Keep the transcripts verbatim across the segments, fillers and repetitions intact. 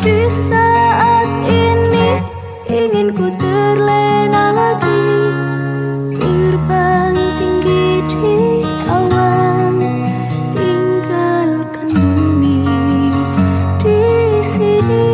Di saat ini ingin ku terlena lagi, terbang tinggi di awan, tinggalkan bumi di sini.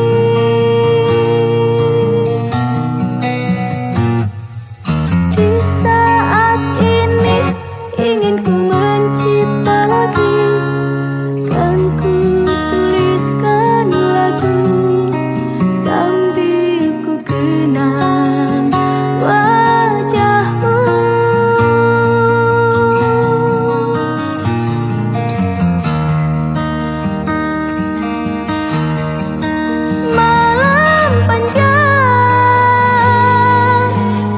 Di saat ini ingin ku mencipta lagi, kan ku tuliskan lagu sambil ku kenang wajahmu. Malam panjang,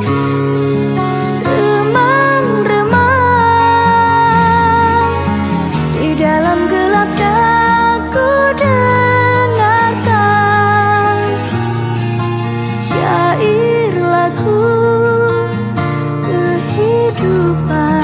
remang-remang, di dalam gelap aku dengarkan syair lagu kehidupan.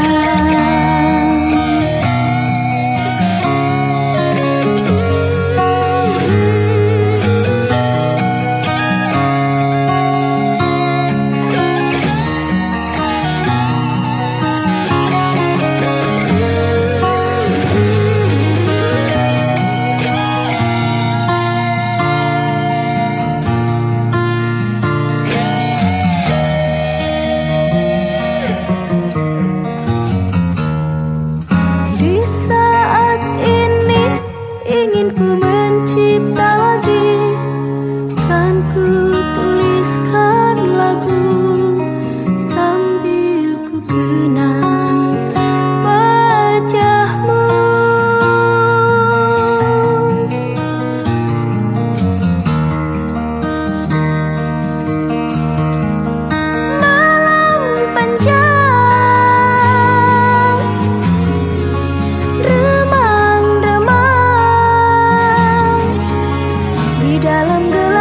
Di saat ini ingin ku mencipta lagi, kan ku tuliskan lagu sambil ku kenang wajahmu. Malam panjang, remang-remang, di dalam gelap